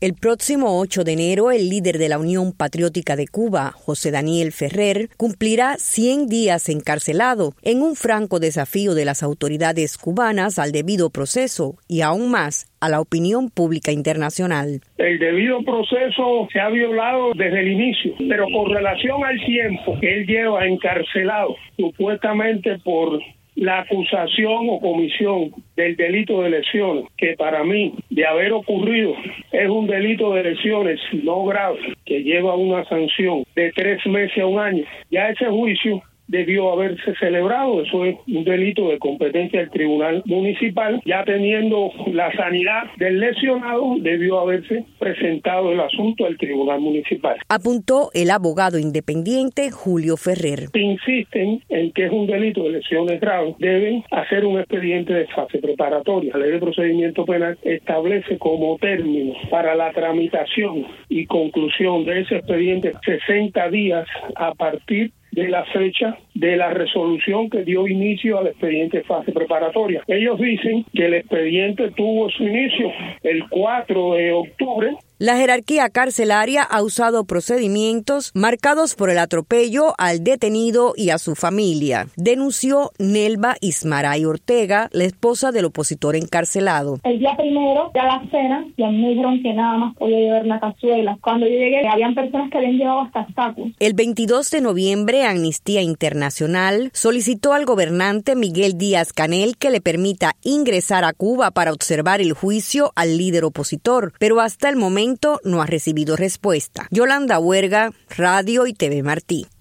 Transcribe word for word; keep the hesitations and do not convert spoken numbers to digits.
El próximo ocho de enero, el líder de la Unión Patriótica de Cuba, José Daniel Ferrer, cumplirá cien días encarcelado en un franco desafío de las autoridades cubanas al debido proceso y aún más a la opinión pública internacional. El debido proceso se ha violado desde el inicio, pero con relación al tiempo que él lleva encarcelado, supuestamente por la acusación o comisión del delito de lesiones, que para mí, de haber ocurrido, es un delito de lesiones no grave, que lleva una sanción de tres meses a un año. Ya ese juicio debió haberse celebrado, eso es un delito de competencia del Tribunal Municipal. Ya teniendo la sanidad del lesionado, debió haberse presentado el asunto al Tribunal Municipal. Apuntó el abogado independiente Julio Ferrer. Si insisten en que es un delito de lesiones graves, deben hacer un expediente de fase preparatoria. La Ley de Procedimiento Penal establece como término para la tramitación y conclusión de ese expediente sesenta días a partir de la fecha de la resolución que dio inicio al expediente de fase preparatoria. Ellos dicen que el expediente tuvo su inicio el cuatro de octubre. La jerarquía carcelaria ha usado procedimientos marcados por el atropello al detenido y a su familia, denunció Nelva Ismaray Ortega, la esposa del opositor encarcelado. El día primero, ya la cena, y a mí me dijeron que nada más podía llevar una cazuela. Cuando yo llegué, habían personas que habían llevado hasta sacos. El veintidós de noviembre, Amnistía Internacional solicitó al gobernante Miguel Díaz-Canel que le permita ingresar a Cuba para observar el juicio al líder opositor, pero hasta el momento no ha recibido respuesta. Yolanda Huerga, Radio y T V Martí.